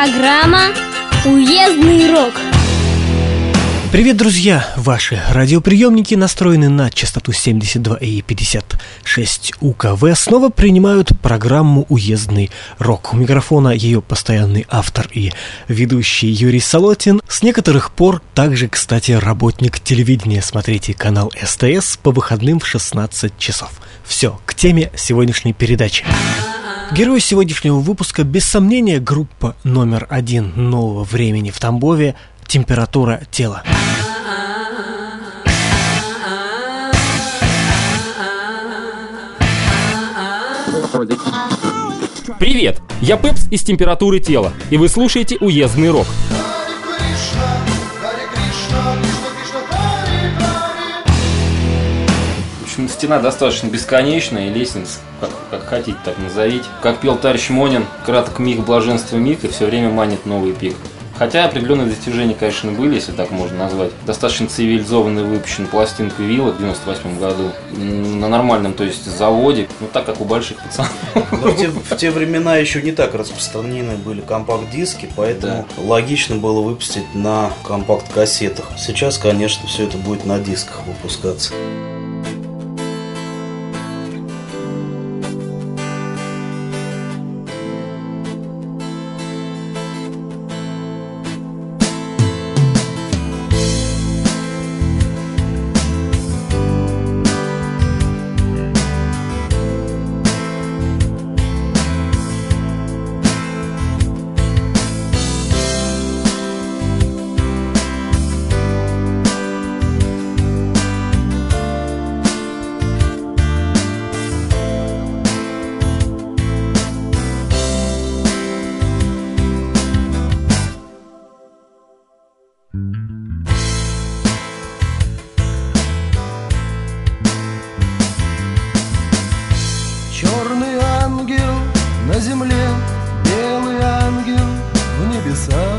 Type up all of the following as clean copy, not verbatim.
Программа «Уездный рок». Привет, друзья! Ваши радиоприемники, настроены на частоту 72 и 56 УКВ, снова принимают программу «Уездный рок». У микрофона ее постоянный автор и ведущий Юрий Солотин. С некоторых пор также, кстати, работник телевидения. Смотрите канал СТС по выходным в 16 часов. Все, к теме сегодняшней передачи. Герой сегодняшнего выпуска, без сомнения, группа номер 1 нового времени в Тамбове «Температура тела». Привет, я Пепс из «Температуры тела», и вы слушаете «Уездный рок». В общем, стена достаточно бесконечная, и лестница, как хотите, так назовите. Как пел товарищ Монин, краток миг блаженства миг, и все время манит новый пик. Хотя определенные достижения, конечно, были, если так можно назвать. Достаточно цивилизованно выпущена пластинка Вилла в 98 году на нормальном, то есть, заводе, ну так как у больших пацанов. В те времена еще не так распространены были компакт-диски, поэтому логично было выпустить на компакт-кассетах. Сейчас, конечно, все это будет на дисках выпускаться. Черный ангел на земле, белый ангел в небесах.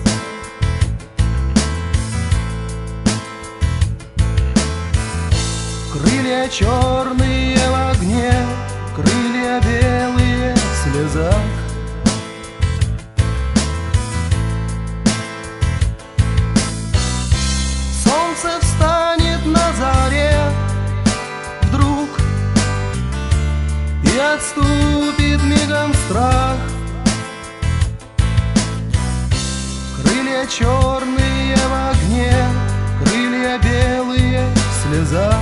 Крылья черные в огне, крылья белые в слезах. Солнце встанет на заре вдруг, и отступит мигом страх. Крылья черные в огне, крылья белые в слезах.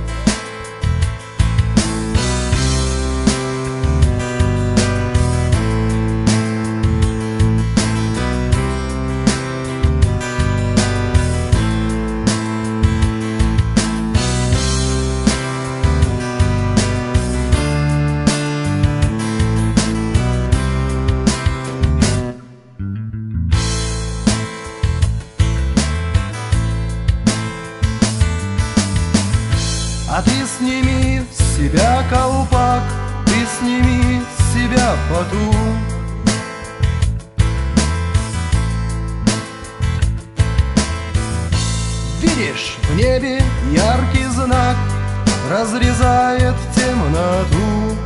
А ты сними с себя колпак, ты сними с себя фату. Видишь, в небе яркий знак разрезает темноту.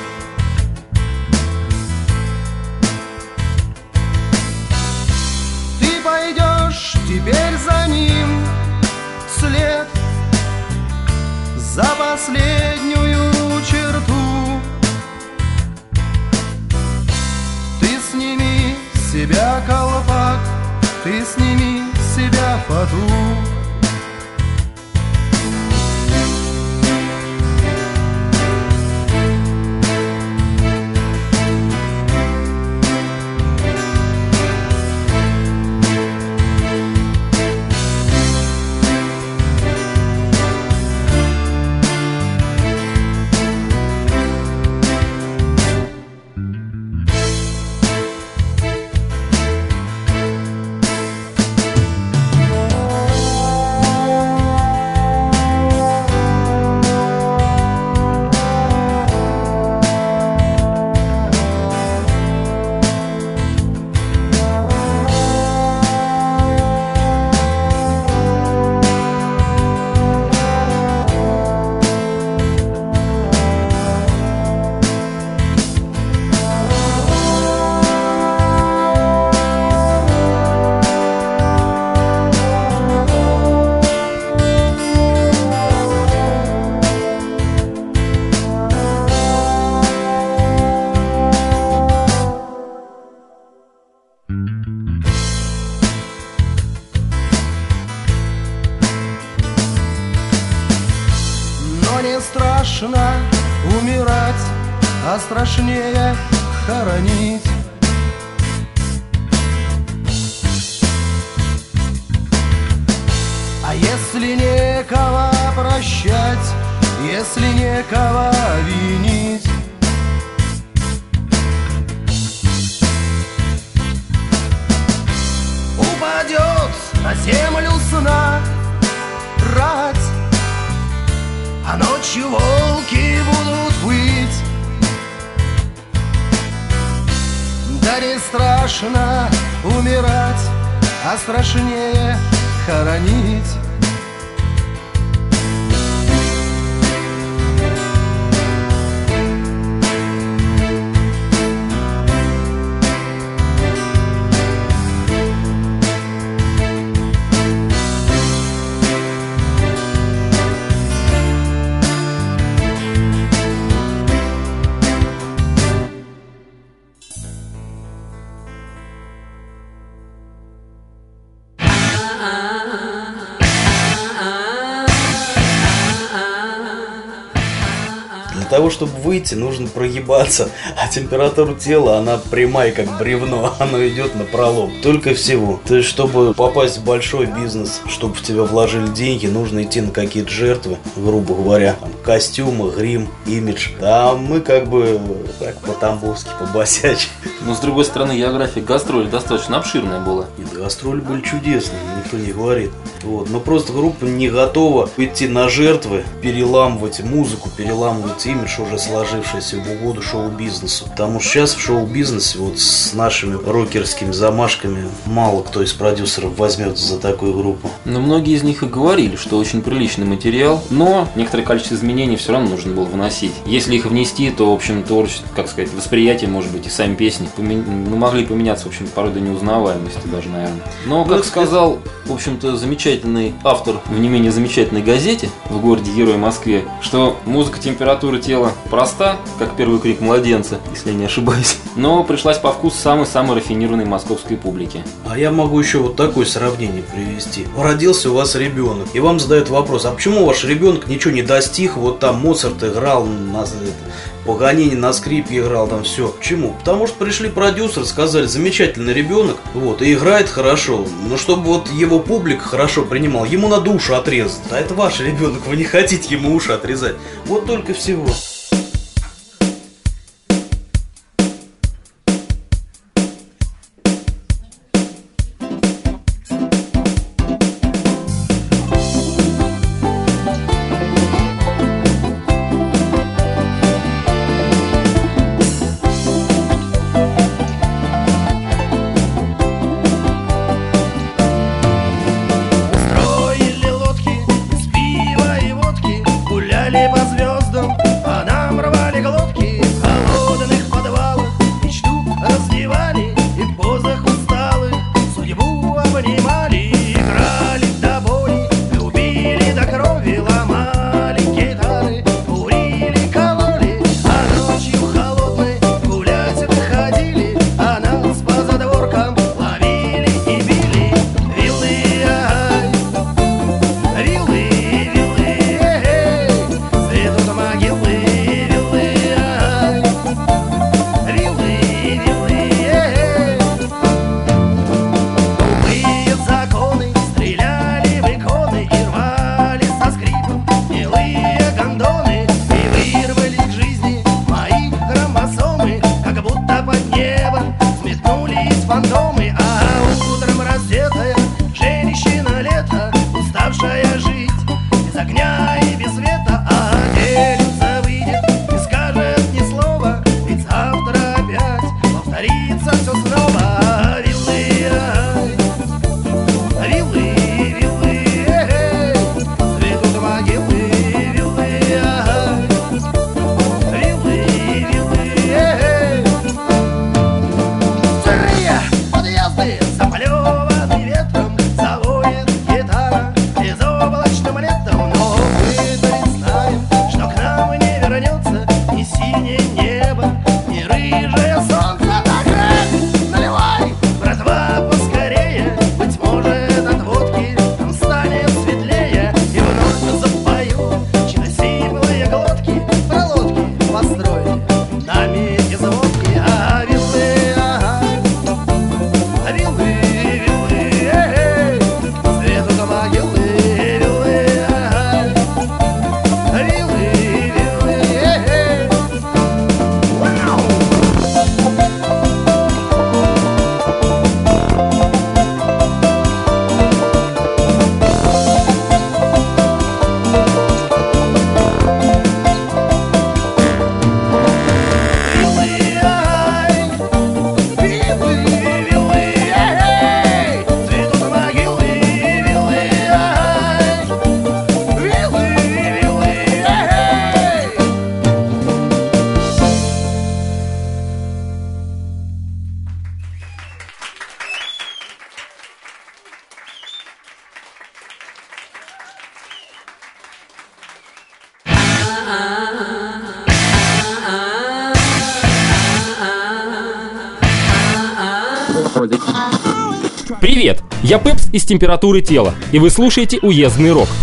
Ты пойдешь теперь за ним вслед, за последнюю черту. Ты сними с себя колпак, ты сними с себя фату. страшно умирать, а страшнее хоронить. А если некого прощать, если некого винить, упадет на землю сна рать, а ночью волки будут выть. Да не страшно умирать, а страшнее хоронить. Для того, чтобы выйти, нужно прогибаться, а температура тела, она прямая, как бревно, она идет на пролом. Только всего. То есть, чтобы попасть в большой бизнес, чтобы в тебя вложили деньги, нужно идти на какие-то жертвы, грубо говоря. Там, костюмы, грим, имидж. А мы как бы так по-тамбовски, по-босячи. Но с другой стороны, география гастроли достаточно обширная была. И гастроли были чудесные, никто не говорит. Вот. Но просто группа не готова идти на жертвы, переламывать музыку, переламывать имидж уже сложившийся в угоду шоу-бизнесу. Потому что сейчас в шоу-бизнесе вот с нашими рокерскими замашками мало кто из продюсеров возьмется за такую группу. Но многие из них и говорили, что очень приличный материал, но некоторое количество изменений все равно нужно было вносить. Если их внести, то, в общем, творчество, как сказать, восприятие, может быть, и сами песни могли поменяться, в общем, порой до неузнаваемости даже, наверное. Но, как сказал, в общем-то, замечательный автор в не менее замечательной газете в городе Герой Москве, что музыка температуры тела проста, как первый крик младенца, если я не ошибаюсь, но пришлась по вкусу самой-самой рафинированной московской публике. А я могу еще вот такое сравнение привести. Родился у вас ребенок, и вам задают вопрос, а почему ваш ребенок ничего не достиг? Вот там Моцарт играл, Паганини на скрипке играл, там все. Почему? Потому что пришли продюсеры, сказали, замечательный ребенок, вот, и играет хорошо. Но чтобы вот его публика хорошо принимала, ему надо уши отрезать. А это ваш ребенок, вы не хотите ему уши отрезать. Вот только всего. Строили лодки из пива и водки, гуляли по звездам, а Привет! Я Пепс из «Температуры тела», и вы слушаете «Уездный рок».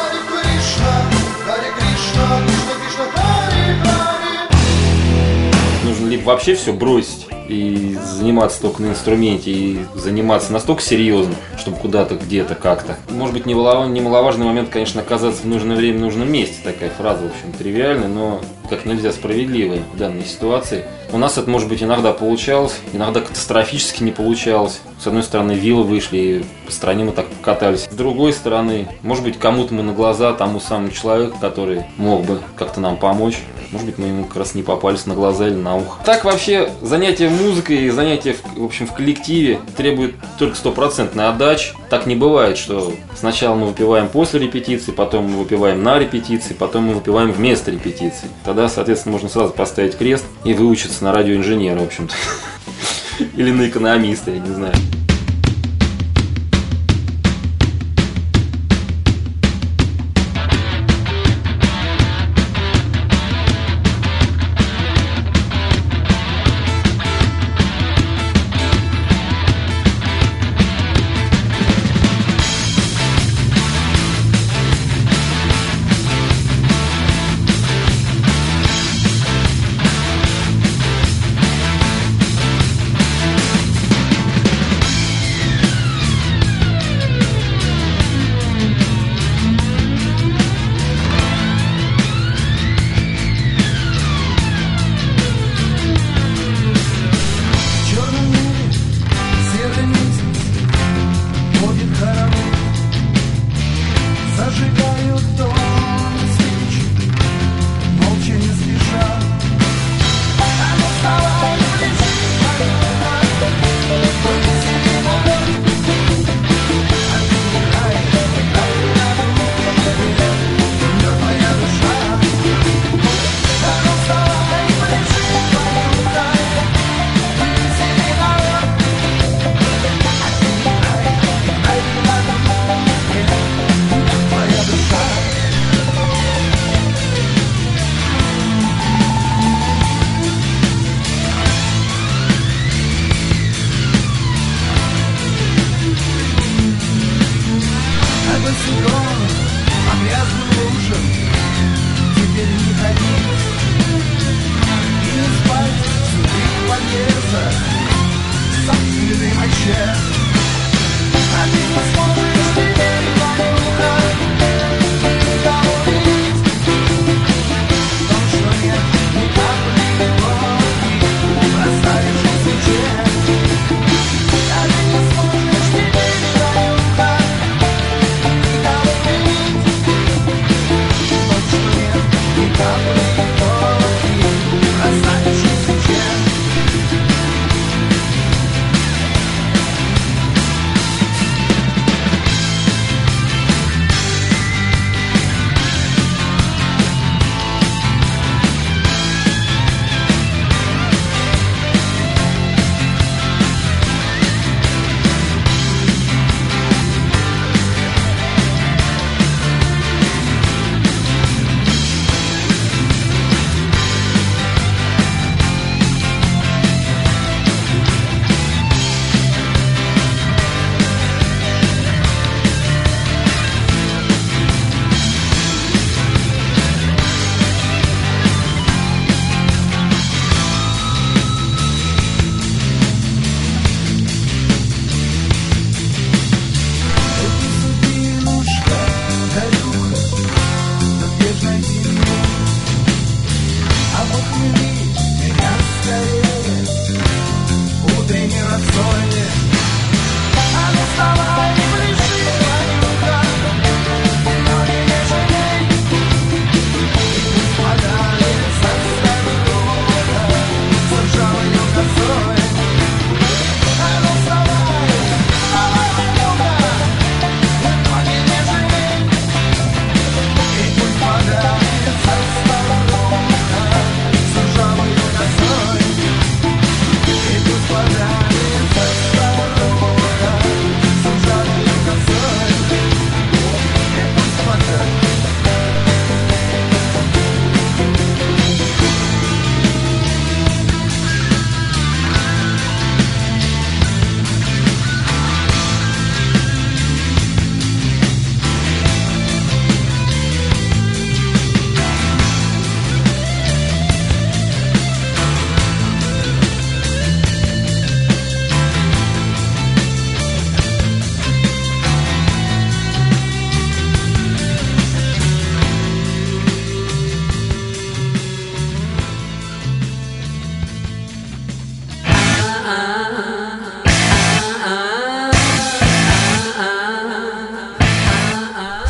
Нужно либо вообще все бросить и заниматься только на инструменте, и заниматься настолько серьезно, чтобы куда-то, где-то, как-то. Может быть, немаловажный момент, конечно, оказаться в нужное время, в нужном месте. Такая фраза, в общем, тривиальная, но как нельзя справедливая в данной ситуации. У нас это, может быть, иногда получалось, иногда катастрофически не получалось. С одной стороны, виллы вышли, и по стране мы так покатались. С другой стороны, может быть, кому-то мы на глаза, тому самому человеку, который мог бы как-то нам помочь. Может быть, мы ему как раз не попались на глаза или на ухо. Так вообще, занятие музыкой и занятие, в общем, в коллективе требует только стопроцентной отдачи. Так не бывает, что сначала мы выпиваем после репетиции, потом мы выпиваем на репетиции, потом мы выпиваем вместо репетиции. Тогда, соответственно, можно сразу поставить крест и выучиться на радиоинженера, в общем-то. Или на экономиста, я не знаю.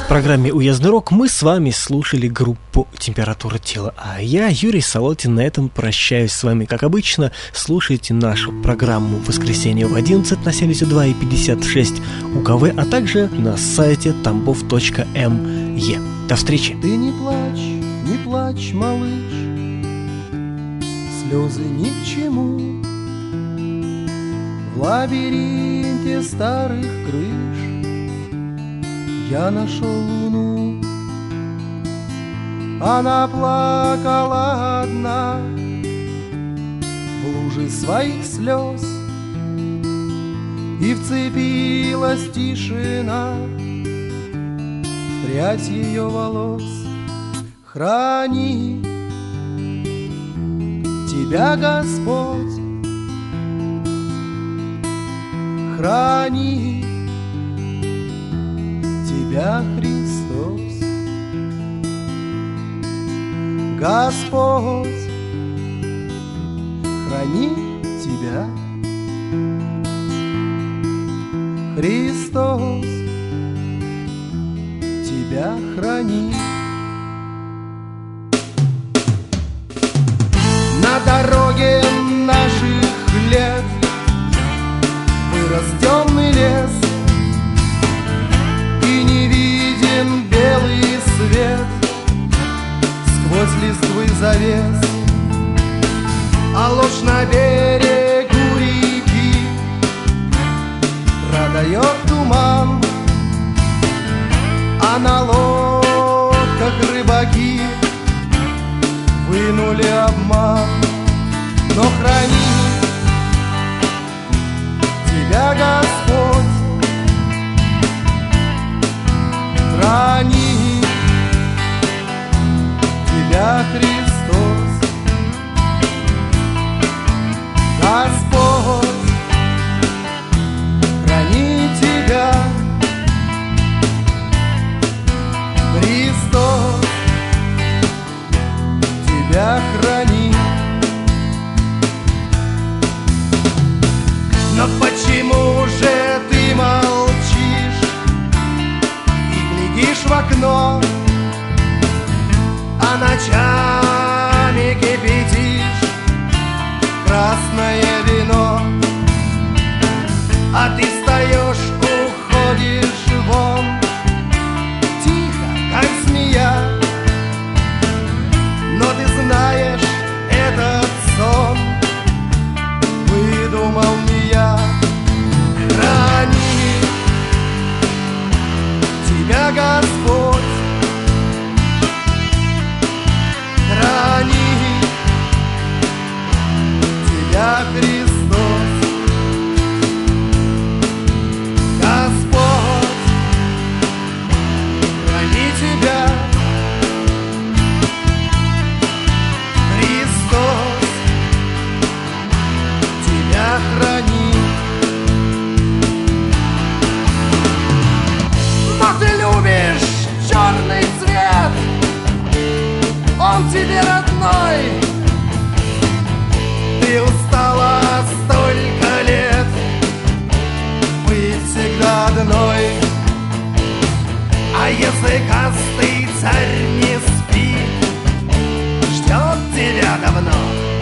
В программе «Уездный рок» мы с вами слушали группу «Температура тела». А я, Юрий Солотин, на этом прощаюсь с вами, как обычно. Слушайте нашу программу в воскресенье в 11 на 72 и 56 УКВ, а также на сайте tambov.me. До встречи! Ты не плачь, малыш, слезы ни к чему. В лабиринте старых крыш я нашел луну. Она плакала одна в луже своих слез, и вцепилась тишина в прядь ее волос. Храни тебя Господь, храни тебя Христос. Господь, храни тебя Христос, тебя храни. На дороге наших лет вырос темный лес, и не виден белый свет сквозь листвы завес. А ложь на берегу реки продает туман, а на лодках рыбаки вынули обман. Но храни тебя Господь, храни тебя Христос. Господь, храни тебя Христос, тебя храни. Но почему же ты молчишь и глядишь в окно, а ночами кипятишь красное вино? А ты встаешь, уходишь вон, тихо, как змея. Но ты знаешь, этот сон выдумал не я. Храни тебя Господь, храни тебя Христос. Господь, храни тебя Христос, тебя храни. Но ты любишь черный цвет, он тебе родной. Ты устала столько лет быть всегда одной. А языкастый царь не спит, ждет тебя давно,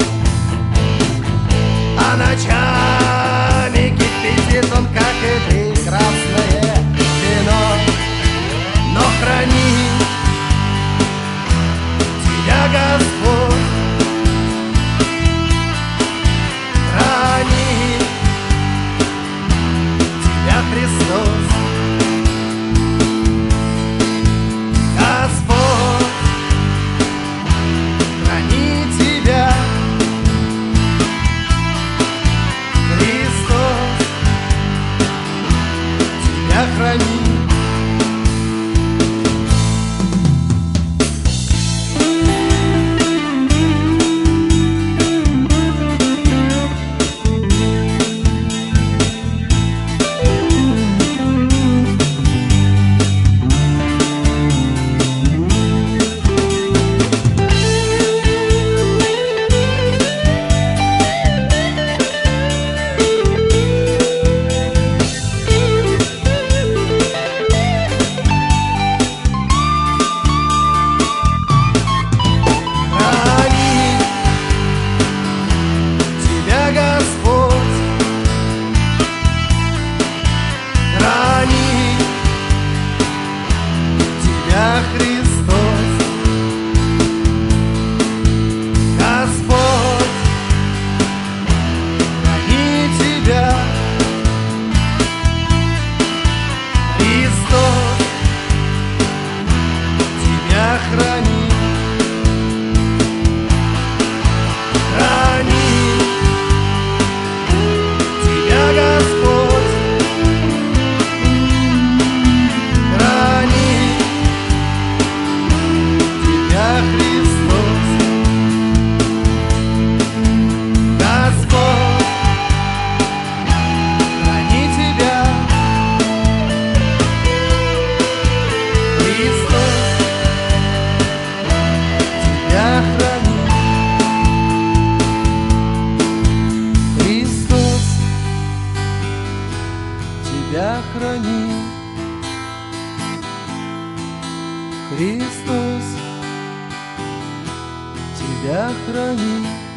а ночами кипятит он, как и ты, красное вино. Но храни тебя Господь, храни тебя Христос. Господь, храни. Храни тебя Господь, храни тебя Христос. Господь, храни тебя Христос, тебя храни. Христос, тебя храни. Христос, тебя храни.